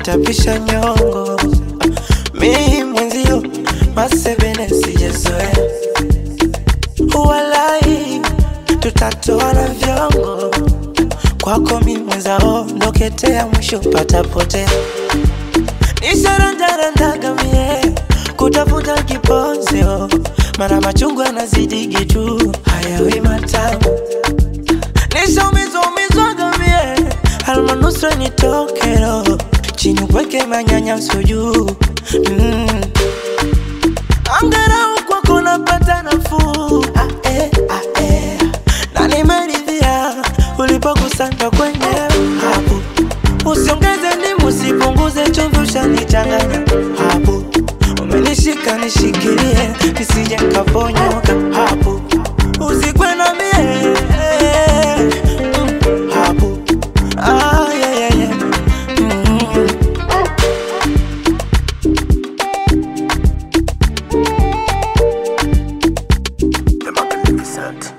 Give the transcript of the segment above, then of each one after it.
kutapisha nyongo. Mimi mwenzio masebene sijazoea. Walai tutatoana vyongo. Kwako mimi mwenzao ndoketea mwisho patapotea. Nisharandarandaga mie kutafuta kiponzeo. Mara machungu yanazidi gitu hayawi matamu. Nishaumizwaga mie almanusra nitokero. Chini upweke manyanyaso juu. Angalau kwako napata nafuu. Na nimeridhia ulipokusanya kwenye hapo. Usiongeze ndimu usipunguze chumvi ushanichanganya hapo. Umenishika nishikilie nisije nikaponyoka hapo. Usikwe na mie hapo. Yeah. The Magnificent.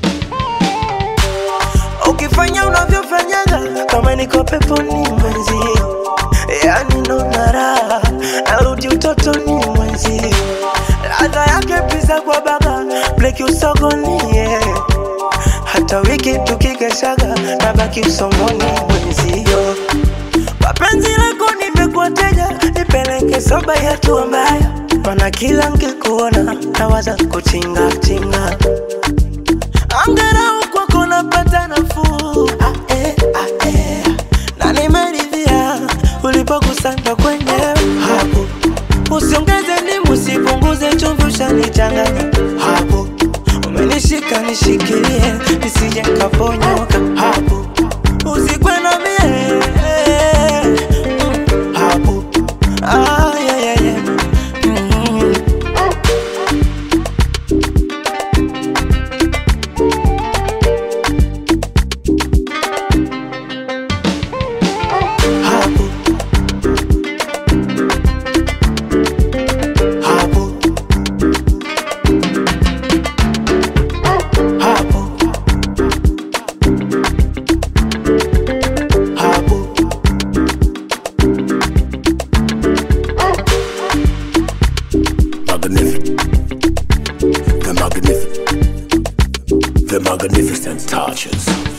Ukifanya unavyofanyaga kama niko peponi mwenzio. Yani naona raha narudi utotoni mwenzio. Ladha yake pizza kwa baga bleki usogoni hata wiki tukikeshaga nabaki usomoni mwenzio. Mapenzi lako nimekuwa teja nipeleke soba yetu mbaya. Mana kila nkikuona nawaza kuchinga. Angalau kwako napata nafuu. Na nimeridhia ulipokusanya kwenye hapo. Usiongeze ndimu usipunguze chumvi ushanichanganya hapo. Umenishika nishikilie nisije nikaponyoka hapo. Usikwe na mie hapo. Yeah. The Magnificent touches.